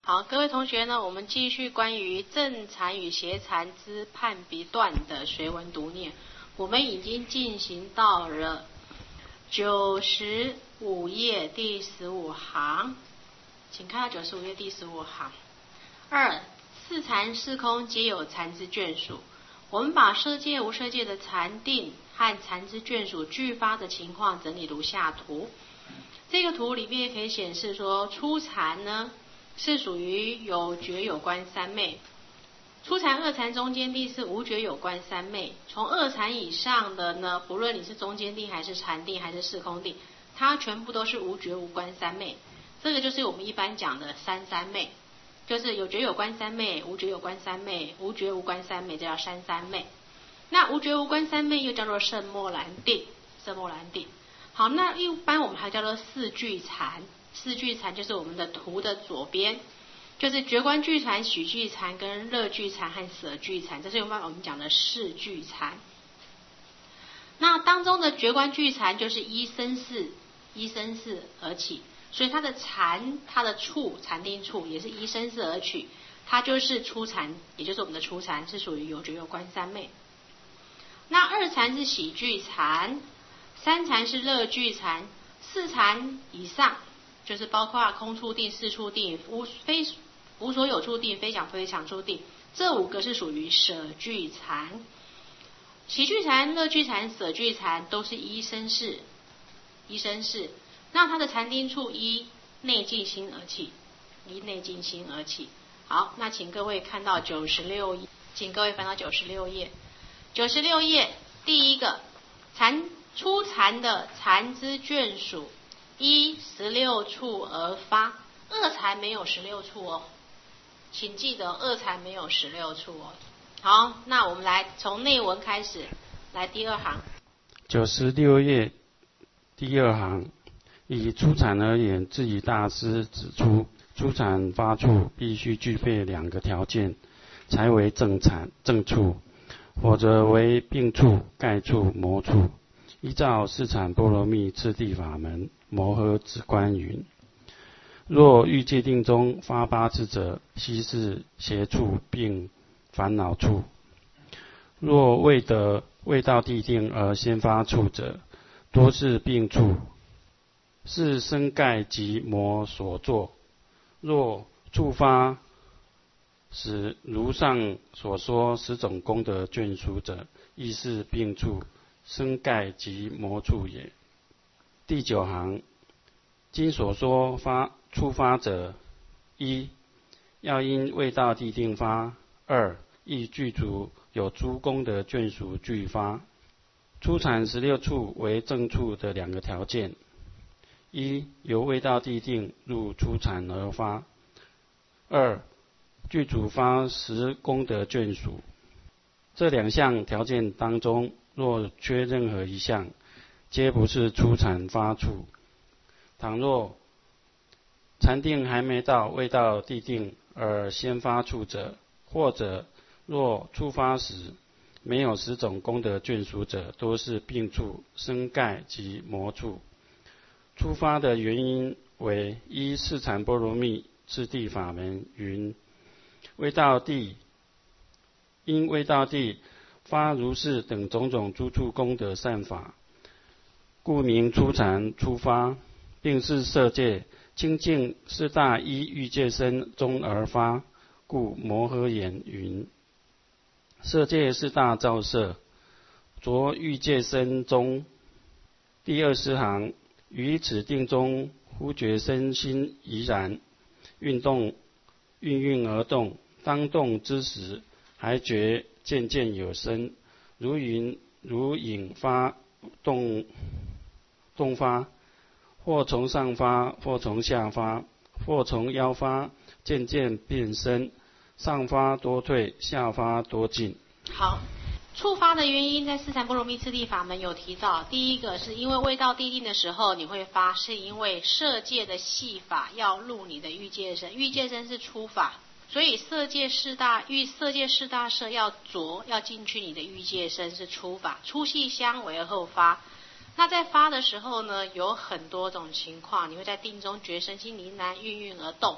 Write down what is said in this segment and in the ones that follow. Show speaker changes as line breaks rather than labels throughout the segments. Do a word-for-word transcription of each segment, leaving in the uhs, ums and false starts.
好，各位同学呢，我们继续关于正禅与邪禅之判别断的学文读念。我们已经进行到了九十五页第十五行，请看到九十五页第十五行。二，四禅四空皆有禅之眷属。我们把色界无色界的禅定和禅之眷属具发的情况整理如下图。这个图里面可以显示说，初禅呢是属于有觉有观三昧，初禅二禅中间定是无觉有观三昧。从二禅以上的呢，不论你是中间定还是禅定还是四空定，它全部都是无觉无观三昧。这个就是我们一般讲的三三昧，就是有觉有观三昧、无觉有观三昧、无觉无观三昧，这叫三三昧。那无觉无观三昧又叫做圣莫兰定，圣莫兰定。好，那一般我们还叫做四聚禅，四聚禅就是我们的图的左边，就是觉观聚禅、许聚禅跟乐聚禅和舍聚禅，这是我们讲的四聚禅。那当中的觉观聚禅就是依生四，依生四而起，所以它的禅，它的处禅定处也是依生四而取，它就是初禅，也就是我们的初禅，是属于有觉有观三昧。那二禅是喜聚禅，三禅是乐聚禅，四禅以上就是包括空处定、四处定、无非无所有处定、非想非想处定，这五个是属于舍聚禅。喜聚禅、乐聚禅、舍聚禅都是依生四，依生四。那它的禅定处依内净心而起，依内净心而起。好，那请各位看到九十六页，请各位翻到九十六页。九十六页第一个禅初禅的禅之眷属，依十六处而发。二禅没有十六处哦，请记得二禅没有十六处哦。好，那我们来从内文开始，来第二行。
九十六页第二行，以初禅而言，智己大师指出，初禅发处必须具备两个条件，才为正禅正处，或者为并处、盖处、魔处。依照四禅波罗蜜次第法门，摩诃止观云：若欲界定中发八次者，悉是邪处并烦恼处；若未得未到地定而先发处者，多是并处，是身盖及魔所作。若触发时如上所说十种功德眷属者，亦是并处，身盖及魔处也。第九行，今所说发触发者：一、要因未到地定发；二、亦具足有诸功德眷属具发。初禅十六处为正处的两个条件：一、由未到地定入初禅而发；二、具足发十功德眷属。这两项条件当中，若缺任何一项，皆不是初禅发处。倘若禅定还没到未到地定而先发处者，或者若触发时没有十种功德眷属者，都是并处、身盖及魔处。触发的原因为依四禅波罗蜜次第法门云：未到地，因未到地发如是等种种诸处功德善法，故名初禅初发，并是色界清净四大依欲界身中而发，故摩诃言云：色界四大造色，着欲界身中。第二十行，于此定中，忽觉身心怡然，运动运运而动，当动之时，还觉渐渐有声，如云如影发动动发，或从上发，或从下发，或从腰发，渐渐变身，上发多退，下发多进。
好，触发的原因在四禅波罗蜜次第法门有提到。第一个是因为未到地定的时候你会发，是因为色界的细法要入你的欲界身，欲界身是初法，所以色界四大欲色界四大色要着要进去你的欲界身是初法，初细相违而后发。那在发的时候呢，有很多种情况，你会在定中觉身心呢喃，运运而动。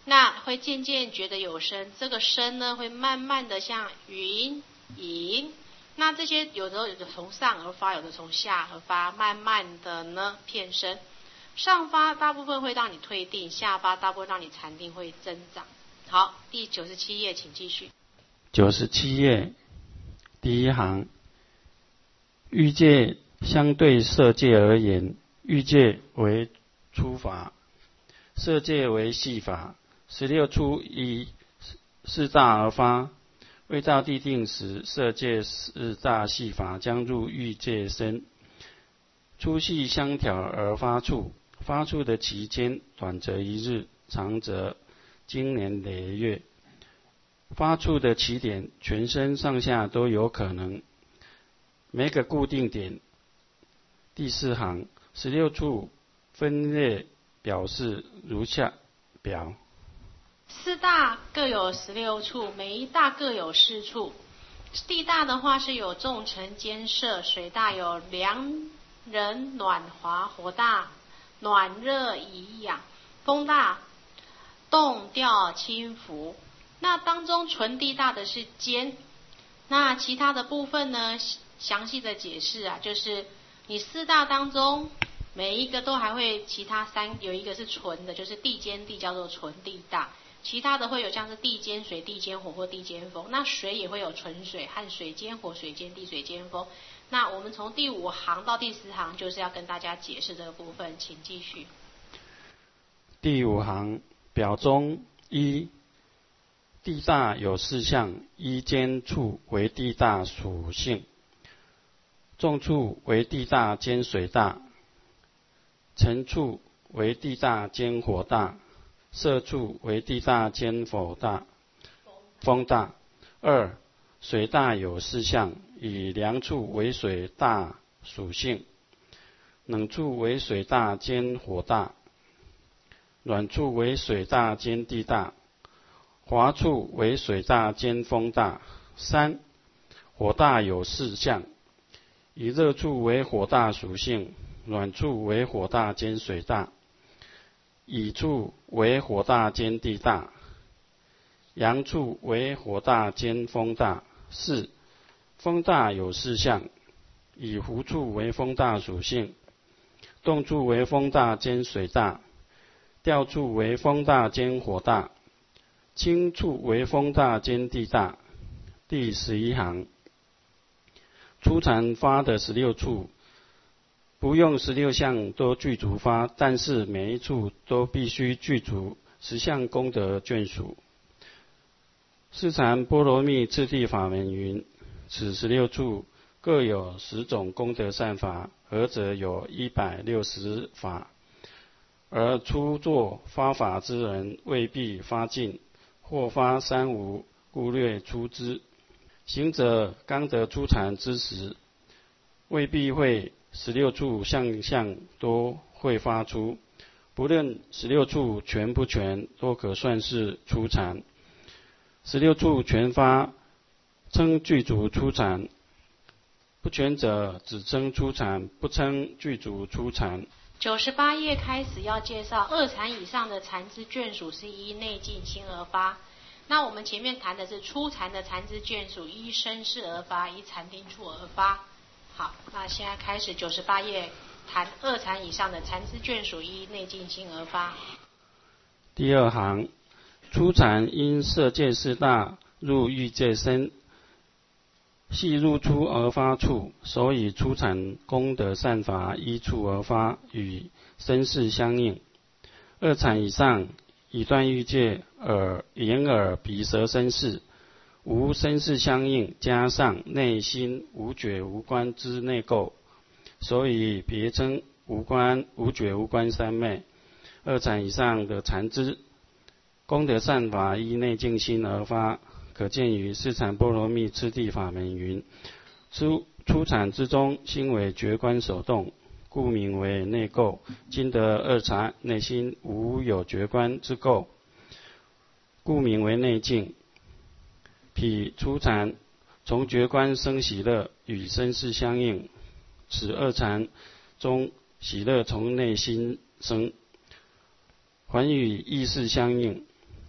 那会渐渐觉得有声，这个声呢会慢慢的像云、影。那这些有的有的从上而发，有的从下而发，慢慢的呢片声。上发大部分会让你退定，下发大部分让你禅定会增长。好，第九十七页请继续。
九十七页第一行，欲界相对色界而言，欲界为粗法，色界为细法。十六处以四大而发，未到地定时，色界四大细法将入欲界身，粗细相调而发处。发处的期间，短则一日，长则经年累月。发处的起点，全身上下都有可能。每个固定点。第四行，十六处分列表示如下表。
四大各有十六处，每一大各有四处。地大的话是有众沉兼摄，水大有凉人暖滑，火大暖热颐养，风大动调轻浮。那当中纯地大的是坚，那其他的部分呢，详细的解释啊，就是你四大当中每一个都还会其他三有一个是纯的，就是地坚地叫做纯地大，其他的会有像是地坚水、地坚火或地坚风。那水也会有纯水和水坚火、水坚地、水坚风。那我们从第五行到第十行就是要跟大家解释这个部分，请继续。
第五行表中一，地大有四象，一坚处为地大属性，重处为地大兼水大，沉处为地大兼火大，色处为地大兼火大风大。二，水大有四象，以凉处为水大属性，冷处为水大兼火大，软处为水大兼地大，滑处为水大兼风大。三，火大有四象，以热处为火大属性，软处为火大兼水大，乙处为火大兼地大，阳处为火大兼风大。四，风大有四象，以湖处为风大属性，动处为风大兼水大，调处为风大兼火大，轻处为风大兼地大。第十一行，初禅发的十六处，不用十六项都具足发，但是每一处都必须具足十项功德眷属。四禅波罗蜜次第法门云：此十六处各有十种功德善法，合则有一百六十法。而初作发法之人，未必发尽，或发三无，故略出之。行者刚得初禅之时，未必会十六处项项都会发出，不论十六处全不全，都可算是初禅。十六处全发，称具足初禅；不全者，只称初禅，不称具足初禅。
九十八页开始要介绍二禅以上的禅之眷属是依内境心而发。那我们前面谈的是初禅的禅之眷属依身识而发，依禅定处而发。好，那现在开始九十八页谈二禅以上的禅之眷属依内境心而发。
第二行，初禅因色界四大入欲界身，系入出而发处，所以初禅功德善法依处而发，与身识相应。二禅以上，以断欲界耳眼耳鼻舌身识，无身识相应，加上内心无觉无观之内垢，所以别称无观无觉无观三昧。二禅以上的禅知功德善法依内境心而发，可见于四禅波罗蜜次第法门云：初初禅之中，心为觉观所动，故名为内垢。今得二禅，内心无有觉观之垢，故名为内境。彼初禅从觉观生喜乐，与身识相应；此二禅中喜乐从内心生，还与意识相应。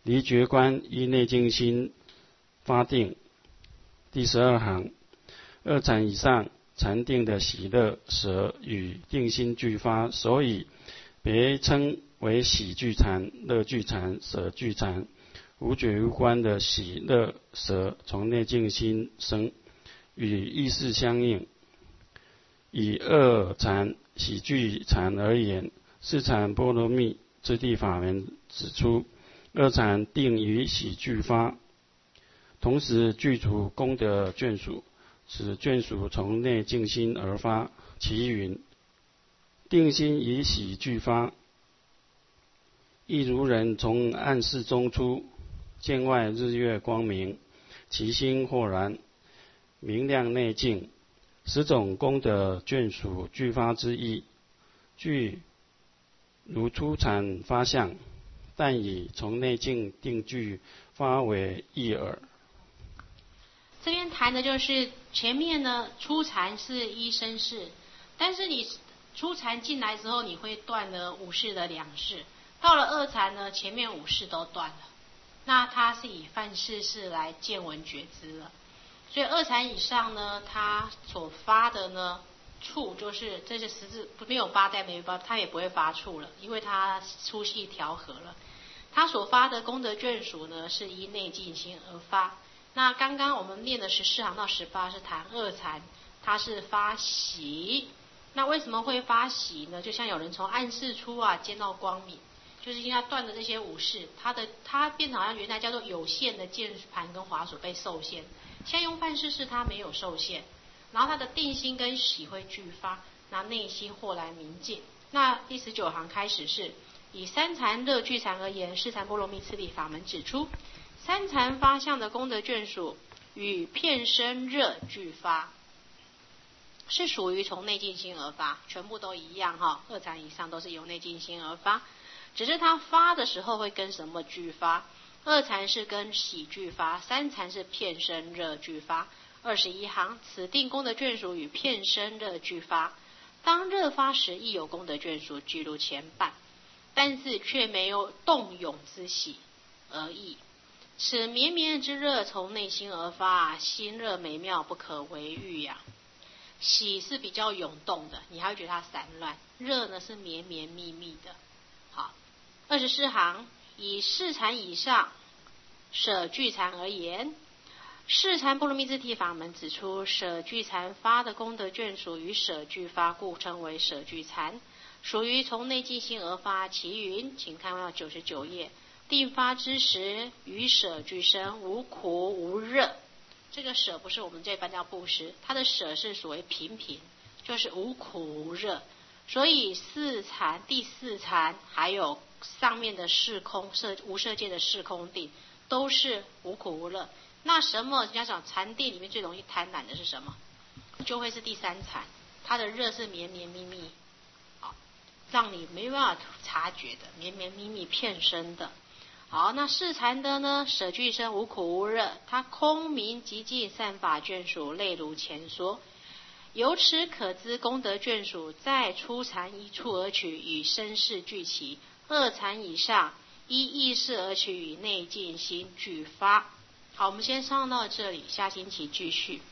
离觉观依内境心发定。第十二行，二禅以上禅定的喜乐舍与定心俱发，所以别称为喜俱禅、乐俱禅、舍俱禅。无觉无观的喜乐舍从内境心生，与意识相应。以二禅喜俱禅而言，四禅波罗蜜之地法门指出，二禅定与喜俱发，同时具足功德眷属，此眷属从内境心而发。其云：定心以喜俱发，亦如人从暗室中出，见外日月光明，其心豁然，明亮内境。十种功德眷属俱发之意，具如初禅发相，但以从内境定俱发为意耳。
这边谈的就是前面呢，初禅是一生事，但是你初禅进来之后，你会断了五世的两世，到了二禅呢，前面五世都断了，那它是以犯世事来见闻觉知了。所以二禅以上呢，它所发的呢处，就是这些十字没有八代没有八，它也不会发处了，因为它粗细调和了。它所发的功德眷属呢，是依内境心而发。那刚刚我们念的十四行到十八是谈二禅，它是发喜。那为什么会发喜呢？就像有人从暗室出啊，见到光明，就是因为他断的这些五识，它的它变成好像原来叫做有限的键盘跟滑鼠被受限。现在用犯世事，它没有受限，然后它的定心跟喜会俱发，那内心豁然明净。那第十九行开始是以三禅乐俱禅而言，四禅波罗蜜次第法门指出，三禅发相的功德眷属与片身热俱发，是属于从内境心而发，全部都一样哈。二禅以上都是由内境心而发，只是它发的时候会跟什么俱发？二禅是跟喜俱发，三禅是片身热俱发。二十一行，此定功德眷属与片身热俱发，当热发时亦有功德眷属具如前半，但是却没有动涌之喜而已。此绵绵之热从内心而发，心热美妙不可为喻呀、啊。喜是比较涌动的，你还会觉得它散乱；热呢是绵绵密密的。好，二十四行，以四禅以上舍俱禅而言，四禅波罗蜜次第法门指出，舍俱禅发的功德眷属与舍俱发，故称为舍俱禅，属于从内境心而发。其云，请看到九十九页，定发之时，与舍俱生，无苦无热。这个舍不是我们这般叫布施，它的舍是所谓平平，就是无苦无热。所以四禅、第四禅还有上面的四空色无色界的四空定，都是无苦无热。那什么？人家讲禅定里面最容易贪婪的是什么？就会是第三禅，它的热是绵绵密密，好，让你没办法察觉的，绵绵密密片身的。好，那四禅的呢，舍俱生无苦无热，它空明极尽善法眷属，类如前说。由此可知，功德眷属在初禅一处而取，与身世俱齐；二禅以上依意识而取，与内境心俱发。好，我们先上到这里，下星期继续。